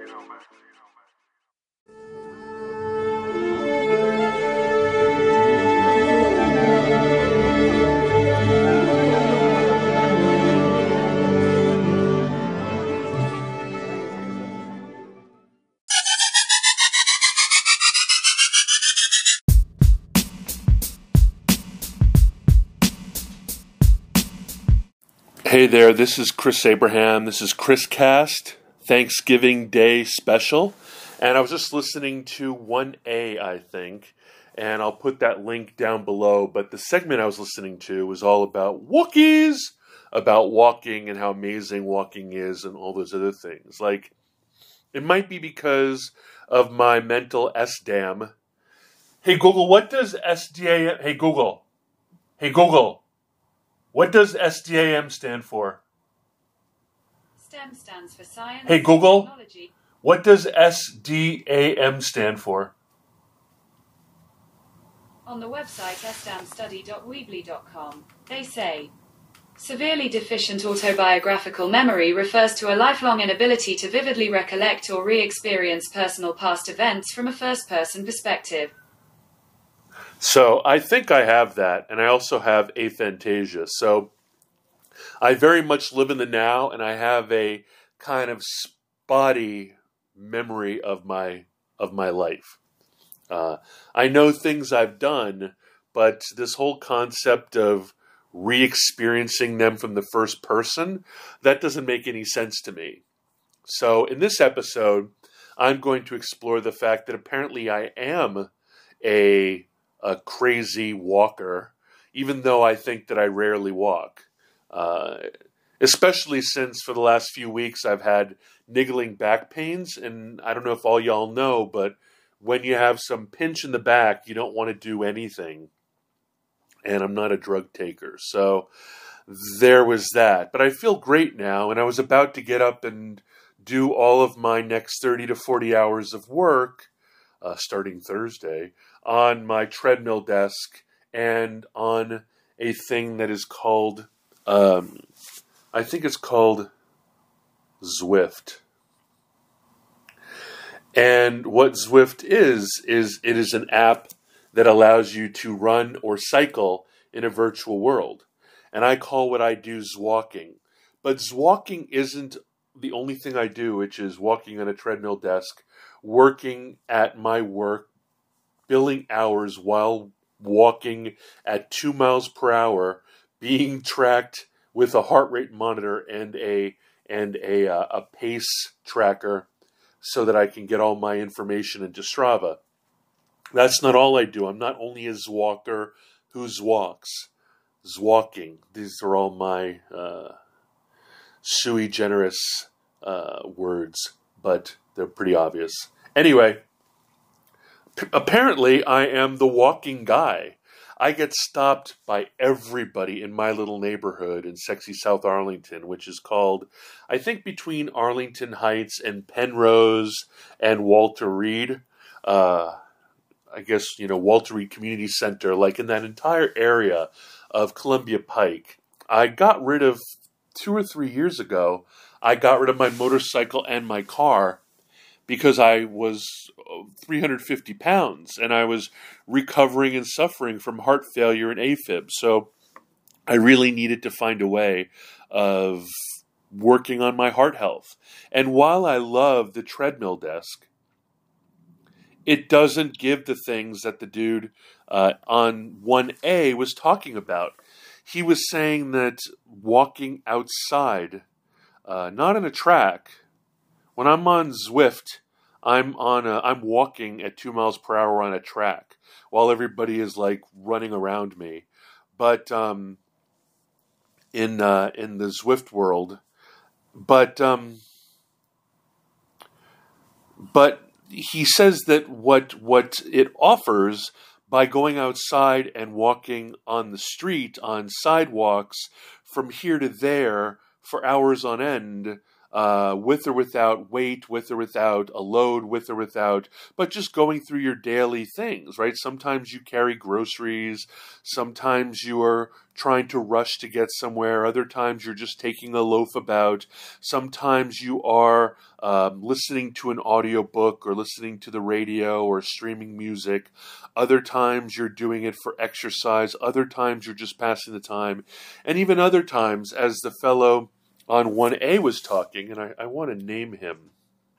Hey there, this is Chris Abraham. This is Chris Cast, Thanksgiving Day special. And I was just listening to 1A, I think, and I'll put that link down below. But the segment I was listening to was all about Wookiees, about walking and how amazing walking is and all those other things. Like, it might be because of my mental SDAM. Hey Google, what does SDAM... Hey Google, what does SDAM stand for? STEM stands for Science, Hey Google, Technology. What does SDAM stand for? On the website sdamstudy.weebly.com, they say, severely deficient autobiographical memory refers to a lifelong inability to vividly recollect or re-experience personal past events from a first-person perspective. So I think I have that, and I also have aphantasia. So I very much live in the now, and I have a kind of spotty memory of my life. I know things I've done, but this whole concept of re-experiencing them from the first person, that doesn't make any sense to me. So in this episode, I'm going to explore the fact that apparently I am a crazy walker, even though I think that I rarely walk. Especially since for the last few weeks I've had niggling back pains, and I don't know if all y'all know, but when you have some pinch in the back, you don't want to do anything. And I'm not a drug taker, so there was that. But I feel great now, and I was about to get up and do all of my next 30 to 40 hours of work, starting Thursday, on my treadmill desk and on a thing that is called, I think it's called Zwift. And what Zwift is it is an app that allows you to run or cycle in a virtual world. And I call what I do Zwalking. But Zwalking isn't the only thing I do, which is walking on a treadmill desk, working at my work, billing hours while walking at 2 miles per hour, being tracked with a heart rate monitor and a pace tracker so that I can get all my information into Strava. That's not all I do. I'm not only a Zwalker who zwalks. Zwalking. These are all my sui generis words, but they're pretty obvious. Anyway, apparently I am the walking guy. I get stopped by everybody in my little neighborhood in sexy South Arlington, which is called, I think, between Arlington Heights and Penrose and Walter Reed. I guess, Walter Reed Community Center, like in that entire area of Columbia Pike. I got rid of, 2 or 3 years ago, I got rid of my motorcycle and my car because I was 350 pounds and I was recovering and suffering from heart failure and AFib. So I really needed to find a way of working on my heart health. And while I love the treadmill desk, it doesn't give the things that the dude on 1A was talking about. He was saying that walking outside, not on a track. When I'm on Zwift, I'm walking at 2 miles per hour on a track while everybody is like running around me. But in the Zwift world, but he says that what it offers by going outside and walking on the street, on sidewalks, from here to there for hours on end, with or without weight, with or without a load, with or without, but just going through your daily things, right? Sometimes you carry groceries. Sometimes you are trying to rush to get somewhere. Other times you're just taking a loaf about. Sometimes you are listening to an audiobook or listening to the radio or streaming music. Other times you're doing it for exercise. Other times you're just passing the time. And even other times, as the fellow on 1A was talking, and I want to name him.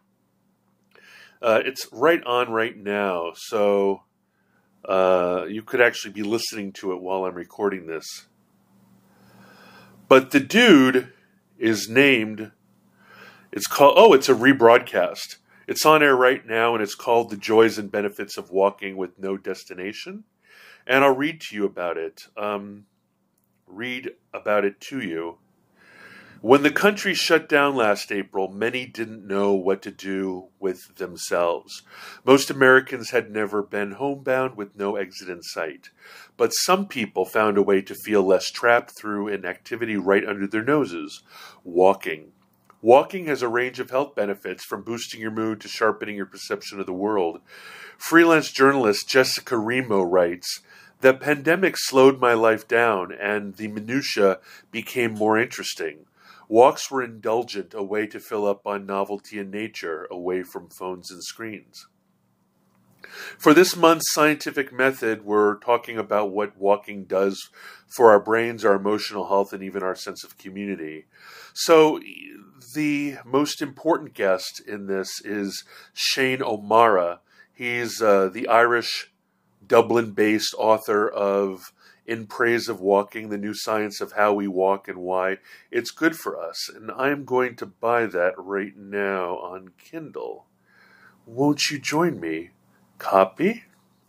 It's right on right now, so you could actually be listening to it while I'm recording this. But the dude is named, it's a rebroadcast. It's on air right now, and it's called The Joys and Benefits of Walking with No Destination. And I'll read to you about it. Read about it to you. When the country shut down last April, many didn't know what to do with themselves. Most Americans had never been homebound with no exit in sight. But some people found a way to feel less trapped through an activity right under their noses: walking. Walking has a range of health benefits, from boosting your mood to sharpening your perception of the world. Freelance journalist Jessica Remo writes, "The pandemic slowed my life down, and the minutiae became more interesting. Walks were indulgent, a way to fill up on novelty in nature, away from phones and screens." For this month's scientific method, we're talking about what walking does for our brains, our emotional health, and even our sense of community. So the most important guest in this is Shane O'Mara. He's the Irish, Dublin-based author of In Praise of Walking, The New Science of How We Walk and Why It's Good for Us. And I'm going to buy that right now on Kindle. Won't you join me? Copy.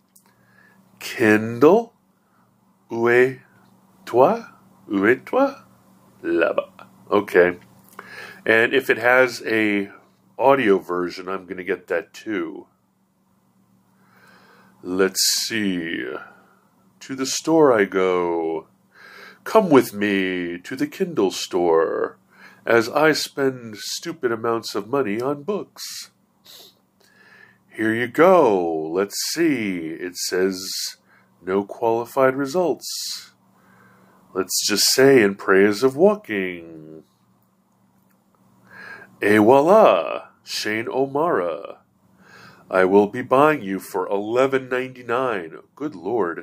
Kindle. Où est toi? Où est toi? Là-bas. Okay. And if it has a audio version, I'm going to get that too. Let's see. To the store I go. Come with me to the Kindle store, as I spend stupid amounts of money on books. Here you go. Let's see. It says no qualified results. Let's just say In Praise of Walking. Et voila, Shane O'Mara. I will be buying you for $11.99. Good Lord.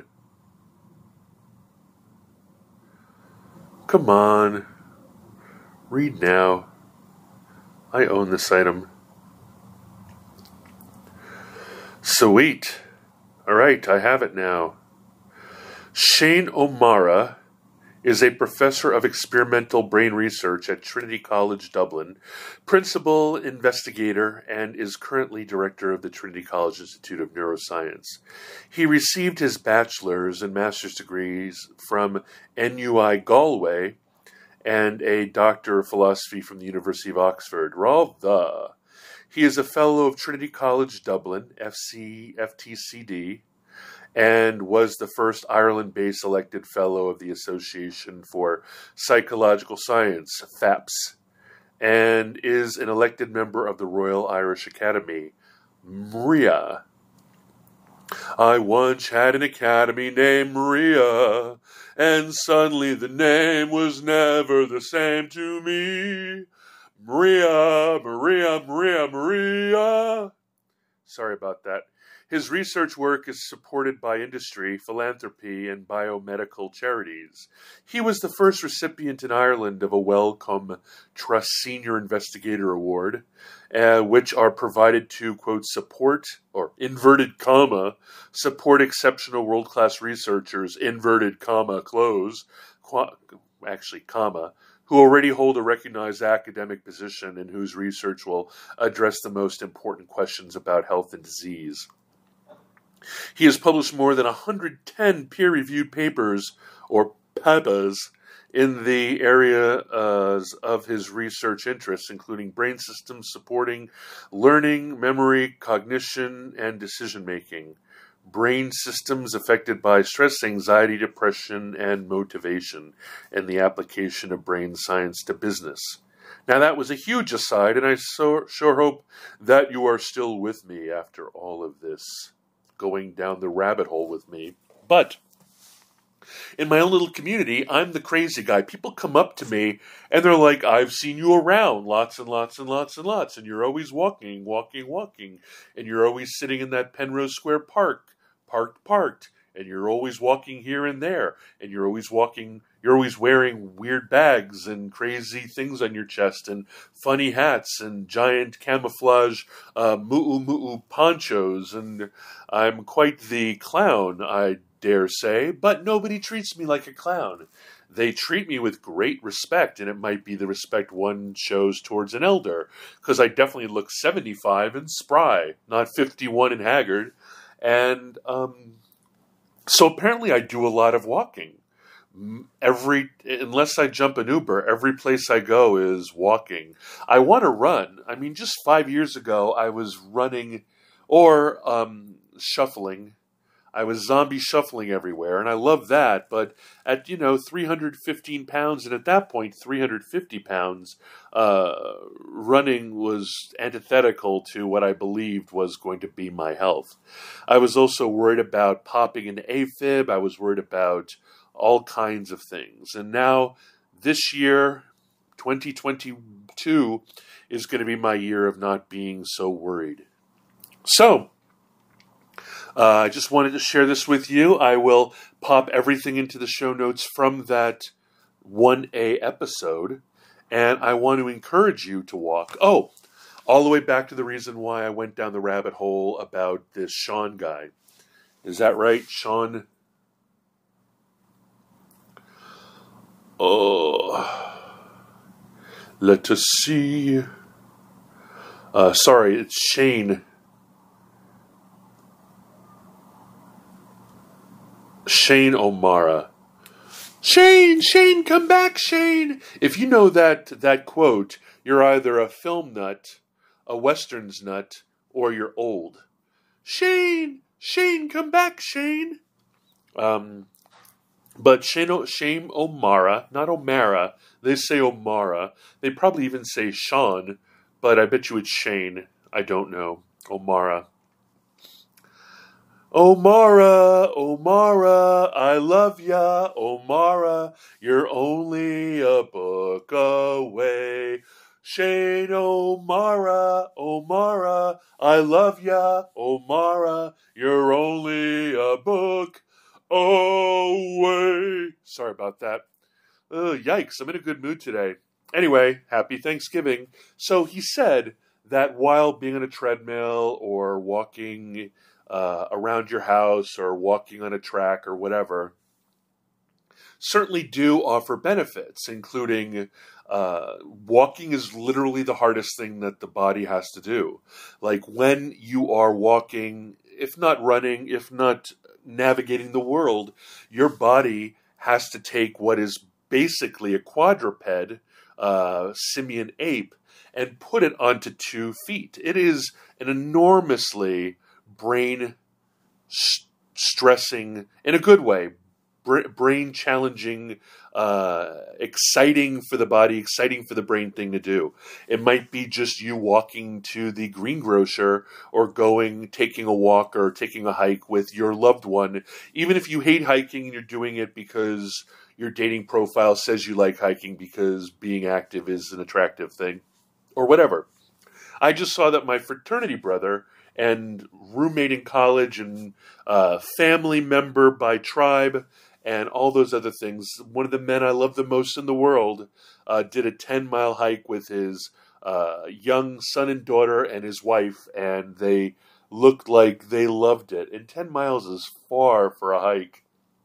Come on. Read now. I own this item. Sweet. All right, I have it now. Shane O'Mara is a professor of experimental brain research at Trinity College Dublin, principal investigator, and is currently director of the Trinity College Institute of Neuroscience. He received his bachelor's and master's degrees from NUI Galway and a doctor of philosophy from the University of Oxford. Rather, he is a fellow of Trinity College Dublin, FTCD, and was the first Ireland-based elected fellow of the Association for Psychological Science, FAPS, and is an elected member of the Royal Irish Academy, MRIA. I once had an academy named Maria, and suddenly the name was never the same to me. Maria, Maria, Maria, Maria. Sorry about that. His research work is supported by industry, philanthropy, and biomedical charities. He was the first recipient in Ireland of a Wellcome Trust Senior Investigator Award, which are provided to, quote, support, or inverted comma, support exceptional world-class researchers, inverted comma, close, actually, comma, who already hold a recognized academic position and whose research will address the most important questions about health and disease. He has published more than 110 peer-reviewed papers, or papers, in the areas of his research interests, including brain systems supporting learning, memory, cognition, and decision-making, brain systems affected by stress, anxiety, depression, and motivation, and the application of brain science to business, Now, that was a huge aside, and I sure hope that you are still with me after all of this, going down the rabbit hole with me. But in my own little community, I'm the crazy guy. People come up to me, and they're like, I've seen you around lots and lots and lots and lots, and you're always walking, and you're always sitting in that Penrose Square parked, and you're always walking here and there, and you're always wearing weird bags and crazy things on your chest and funny hats and giant camouflage mu'u ponchos, and I'm quite the clown, I dare say, but nobody treats me like a clown. They treat me with great respect, and it might be the respect one shows towards an elder, because I definitely look 75 and spry, not 51 and haggard, and so apparently I do a lot of walking. Unless I jump an Uber, every place I go is walking. I want to run. I mean, just 5 years ago, I was running or shuffling. I was zombie shuffling everywhere, and I love that. But at 315 pounds, and at that point 350 pounds, running was antithetical to what I believed was going to be my health. I was also worried about popping an AFib. I was worried about all kinds of things. And now, this year, 2022, is going to be my year of not being so worried. So, I just wanted to share this with you. I will pop everything into the show notes from that 1A episode, and I want to encourage you to walk. Oh, all the way back to the reason why I went down the rabbit hole about this Sean guy. Is that right, Sean? Oh, let us see. Sorry, it's Shane. Shane O'Mara. Shane, come back, Shane. If you know that quote, you're either a film nut, a westerns nut, or you're old. Shane, come back, Shane. But Shane O'Mara, not O'Mara. They say O'Mara. They probably even say Sean, but I bet you it's Shane. I don't know. O'Mara. O'Mara, I love ya. O'Mara, you're only a book away. Shane O'Mara, I love ya. O'Mara, you're only a book away. Sorry about that. Yikes, I'm in a good mood today. Anyway, happy Thanksgiving. So he said that while being on a treadmill or walking around your house or walking on a track or whatever, certainly do offer benefits, including walking is literally the hardest thing that the body has to do. Like when you are walking, if not running, if not navigating the world, your body has to take what is basically a quadruped, simian ape, and put it onto 2 feet. It is an enormously brain stressing, in a good way, brain challenging, exciting for the body, exciting for the brain thing to do. It might be just you walking to the greengrocer or taking a walk or taking a hike with your loved one. Even if you hate hiking and you're doing it because your dating profile says you like hiking because being active is an attractive thing or whatever. I just saw that my fraternity brother and roommate in college and family member by tribe and all those other things, one of the men I love the most in the world, did a 10-mile hike with his young son and daughter and his wife, and they looked like they loved it. And 10 miles is far for a hike.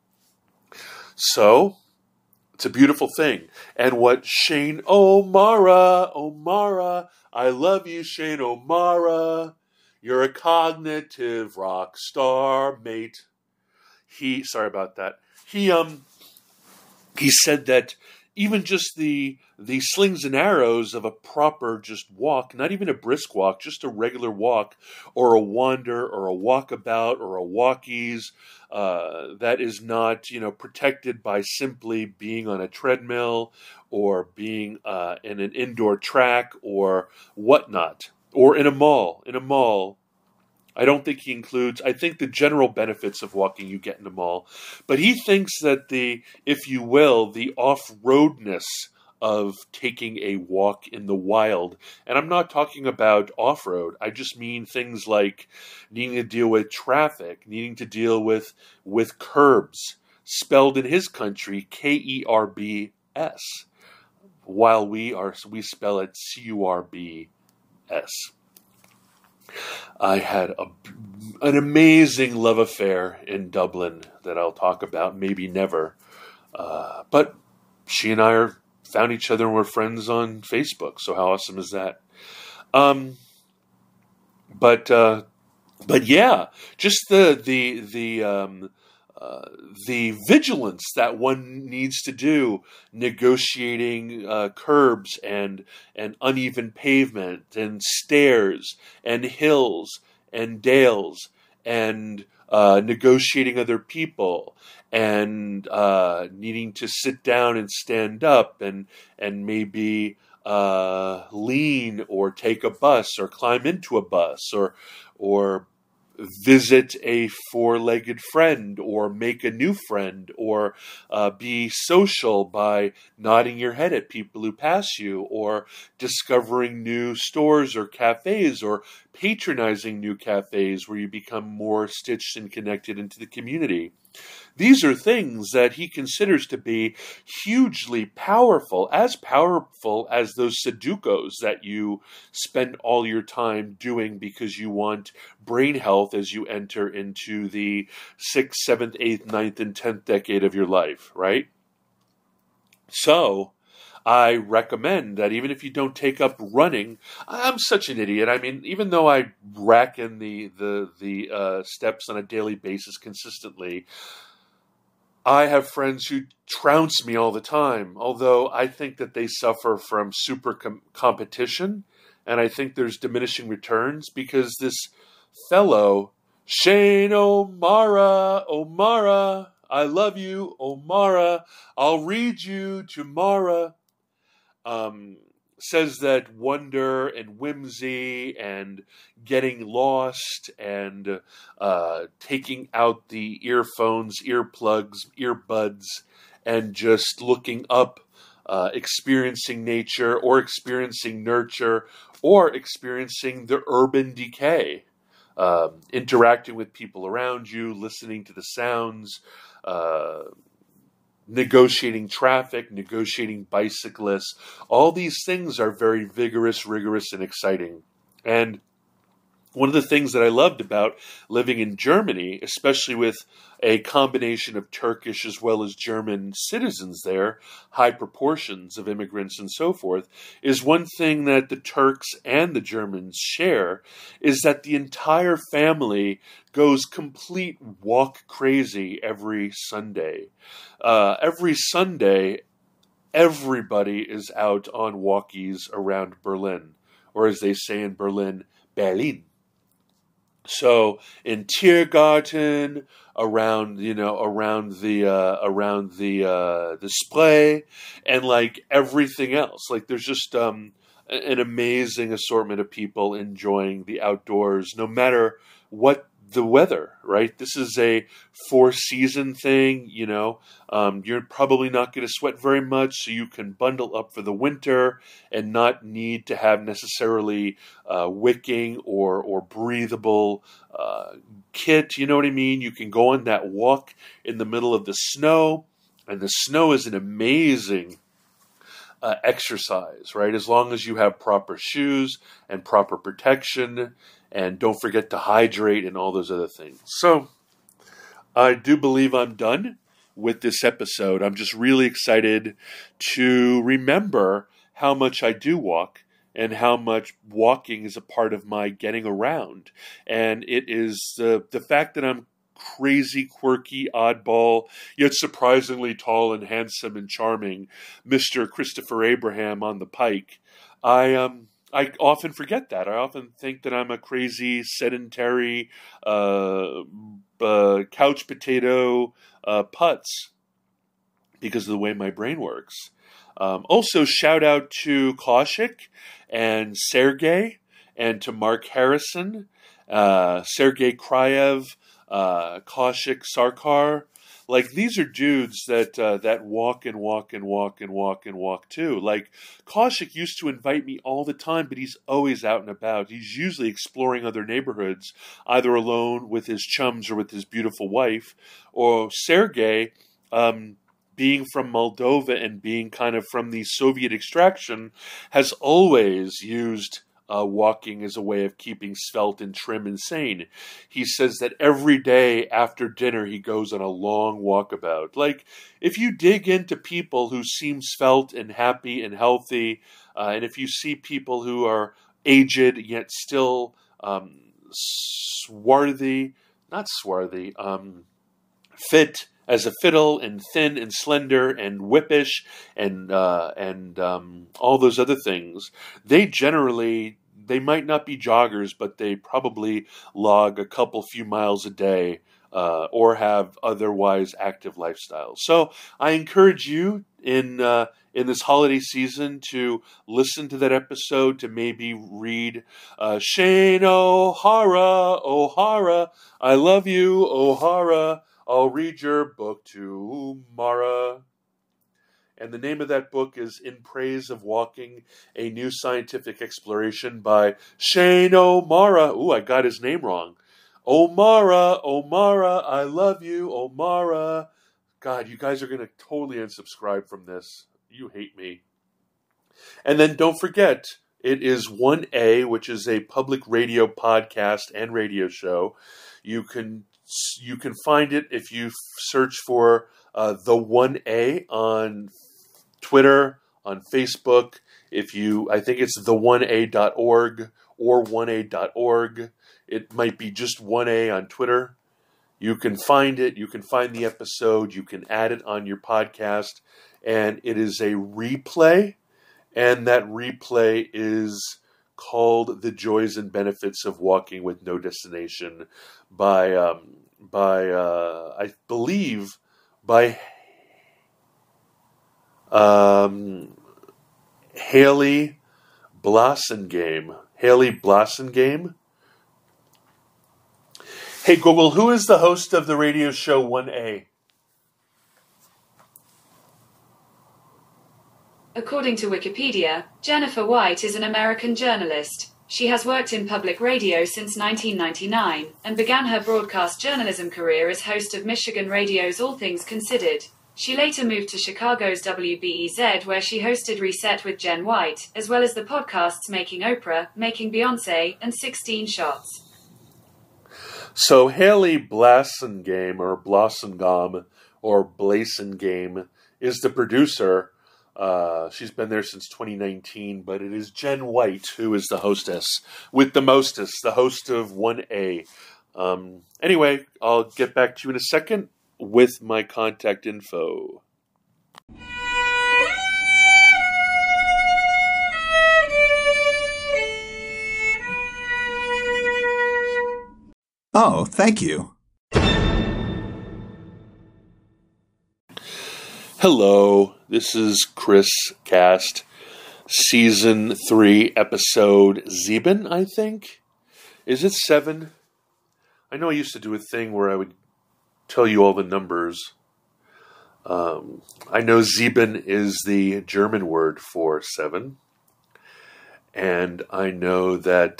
So, it's a beautiful thing. And what Shane O'Mara, I love you, Shane O'Mara. You're a cognitive rock star, mate. Sorry about that. He said that even just the slings and arrows of a proper just walk, not even a brisk walk, just a regular walk, or a wander, or a walkabout, or a walkies, that is not, protected by simply being on a treadmill or being in an indoor track or whatnot, or in a mall. In a mall, I don't think he includes, I think the general benefits of walking you get in a mall, but he thinks that if you will, the off-roadness of taking a walk in the wild, and I'm not talking about off-road, I just mean things like needing to deal with traffic, needing to deal with curbs, spelled in his country, Kerbs, while we spell it Curbs. I had an amazing love affair in Dublin that I'll talk about, maybe never. But she and I found each other and we're friends on Facebook. So how awesome is that? But yeah, just the vigilance that one needs to do, negotiating curbs and uneven pavement and stairs and hills and dales and negotiating other people and needing to sit down and stand up and maybe lean or take a bus or climb into a bus or visit a four-legged friend or make a new friend or be social by nodding your head at people who pass you or discovering new stores or cafes or patronizing new cafes where you become more stitched and connected into the community. These are things that he considers to be hugely powerful as those Sudokus that you spend all your time doing because you want brain health as you enter into the 6th, 7th, 8th, 9th, and 10th decade of your life, right? So I recommend that even if you don't take up running, I'm such an idiot. I mean, even though I rack in the steps on a daily basis consistently, I have friends who trounce me all the time, although I think that they suffer from super competition, and I think there's diminishing returns because this fellow, Shane O'Mara, I love you, O'Mara, I'll read you tomorrow, says that wonder and whimsy and getting lost and taking out the earphones, earplugs, earbuds, and just looking up, experiencing nature or experiencing nurture or experiencing the urban decay, interacting with people around you, listening to the sounds, negotiating traffic, negotiating bicyclists. All these things are very vigorous, rigorous, and exciting. And one of the things that I loved about living in Germany, especially with a combination of Turkish as well as German citizens there, high proportions of immigrants and so forth, is one thing that the Turks and the Germans share is that the entire family goes complete walk crazy every Sunday. Every Sunday, everybody is out on walkies around Berlin, or as they say in Berlin, Berlin. So in Tiergarten, around the Spree, and like everything else, like there's just an amazing assortment of people enjoying the outdoors, no matter what the weather, right? This is a 4-season thing, you're probably not going to sweat very much, so you can bundle up for the winter and not need to have necessarily wicking or breathable kit, you know what I mean? You can go on that walk in the middle of the snow, and the snow is an amazing exercise, right? As long as you have proper shoes and proper protection, and don't forget to hydrate and all those other things. So I do believe I'm done with this episode. I'm just really excited to remember how much I do walk and how much walking is a part of my getting around. And it is the fact that I'm crazy, quirky, oddball, yet surprisingly tall and handsome and charming Mr. Christopher Abraham on the pike, I often forget that. I often think that I'm a crazy, sedentary, couch potato putz because of the way my brain works. Also, shout out to Kaushik and Sergey and to Mark Harrison, Sergey Kryev, Kaushik Sarkar. Like, these are dudes that walk and walk and walk and walk and walk too. Like, Kaushik used to invite me all the time, but he's always out and about. He's usually exploring other neighborhoods, either alone with his chums or with his beautiful wife. Or Sergey, being from Moldova and being kind of from the Soviet extraction, has always used walking as a way of keeping svelte and trim and sane. He says that every day after dinner he goes on a long walkabout. Like, if you dig into people who seem svelte and happy and healthy, and if you see people who are aged yet still fit as a fiddle and thin and slender and whippish and all those other things, they might not be joggers, but they probably log a few miles a day or have otherwise active lifestyles. So I encourage you in this holiday season to listen to that episode, to maybe read Shane O'Hara, I love you, O'Hara. I'll read your book tomorrow. And the name of that book is In Praise of Walking, a New Scientific Exploration by Shane O'Mara. Ooh, I got his name wrong. O'Mara, I love you, O'Mara. God, you guys are going to totally unsubscribe from this. You hate me. And then don't forget, it is 1A, which is a public radio podcast and radio show. You can find it if you search for the 1A on Twitter, on Facebook. I think it's the1a.org or 1a.org. It might be just 1A on Twitter. You can find it. You can find the episode. You can add it on your podcast. And it is a replay. And that replay is called The Joys and Benefits of Walking with No Destination by I believe, by Haley Blassingame. Hey Google, who is the host of the radio show 1A? According to Wikipedia, Jennifer White is an American journalist. She has worked in public radio since 1999 and began her broadcast journalism career as host of Michigan Radio's All Things Considered. She later moved to Chicago's WBEZ, where she hosted Reset with Jen White, as well as the podcasts Making Oprah, Making Beyoncé, and 16 Shots. So Haley Blassingame is the producer. She's been there since 2019, but it is Jen White who is the hostess with the mostest, the host of 1A. Anyway, I'll get back to you in a second with my contact info. Oh, thank you. Hello, this is Chris Cast, Season 3, Episode 7, I think? Is it 7? I know I used to do a thing where I would tell you all the numbers. I know 7 is the German word for 7. And I know that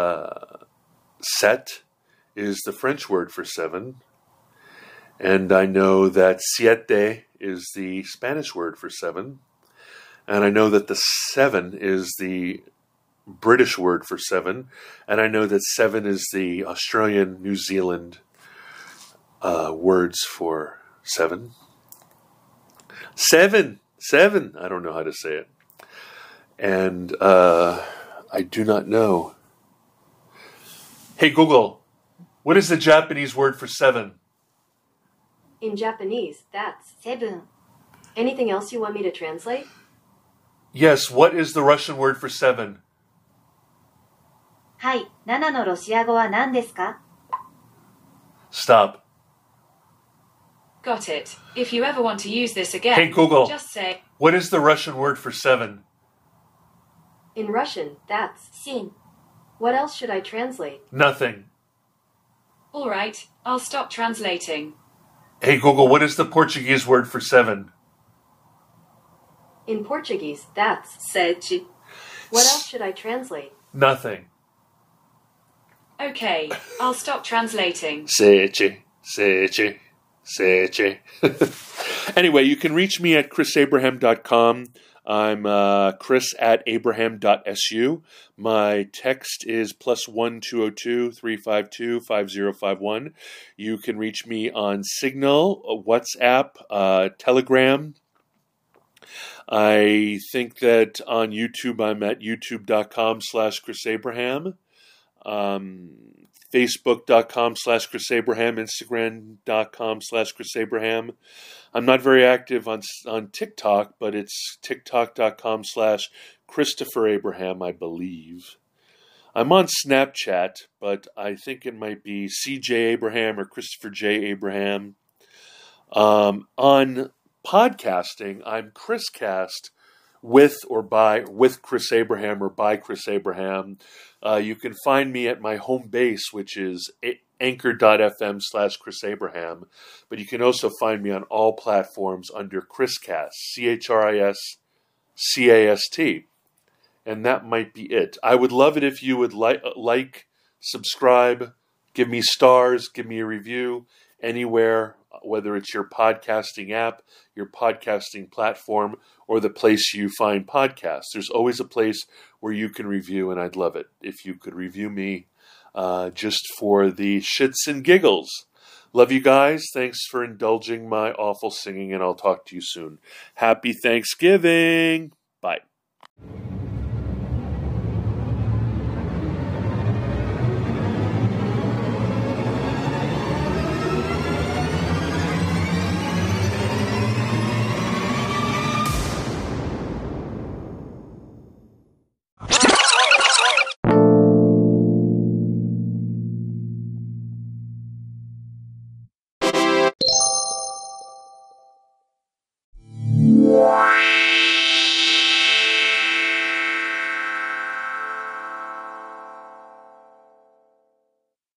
set is the French word for 7. And I know that siete is the Spanish word for 7. And I know that the 7 is the British word for 7. And I know that 7 is the Australian, New Zealand words for 7. 7. I don't know how to say it. And I do not know. Hey, Google, what is the Japanese word for 7? In Japanese, that's 7. Anything else you want me to translate? Yes, what is the Russian word for 7? はい、7のロシア語は何ですか？ Stop. Got it. If you ever want to use this again, Hey Google, just say, what is the Russian word for 7? In Russian, that's 7. What else should I translate? Nothing. all right, I'll stop translating. Hey Google, what is the Portuguese word for 7? In Portuguese, that's 7. What else should I translate? Nothing. Okay, I'll stop translating. Seche. Anyway, you can reach me at chrisabraham.com. I'm Chris at abraham.su. My text is +1 202 352 5051. You can reach me on Signal, WhatsApp, Telegram. I think that on YouTube I'm at youtube.com/chrisabraham. Facebook.com/chrisabraham, Instagram.com/chrisabraham. I'm not very active on TikTok, but it's tiktok.com/ChristopherAbraham, I believe. I'm on Snapchat, but I think it might be CJ Abraham or Christopher J. Abraham. On podcasting, I'm ChrisCast with Chris Abraham or by Chris Abraham. You can find me at my home base, which is anchor.fm/Chris Abraham. But you can also find me on all platforms under ChrisCast, ChrisCast. And that might be it. I would love it if you would like, subscribe, give me stars, give me a review anywhere, whether it's your podcasting app, your podcasting platform, or the place you find podcasts. There's always a place where you can review, and I'd love it if you could review me just for the shits and giggles. Love you guys. Thanks for indulging my awful singing, and I'll talk to you soon. Happy Thanksgiving. Bye.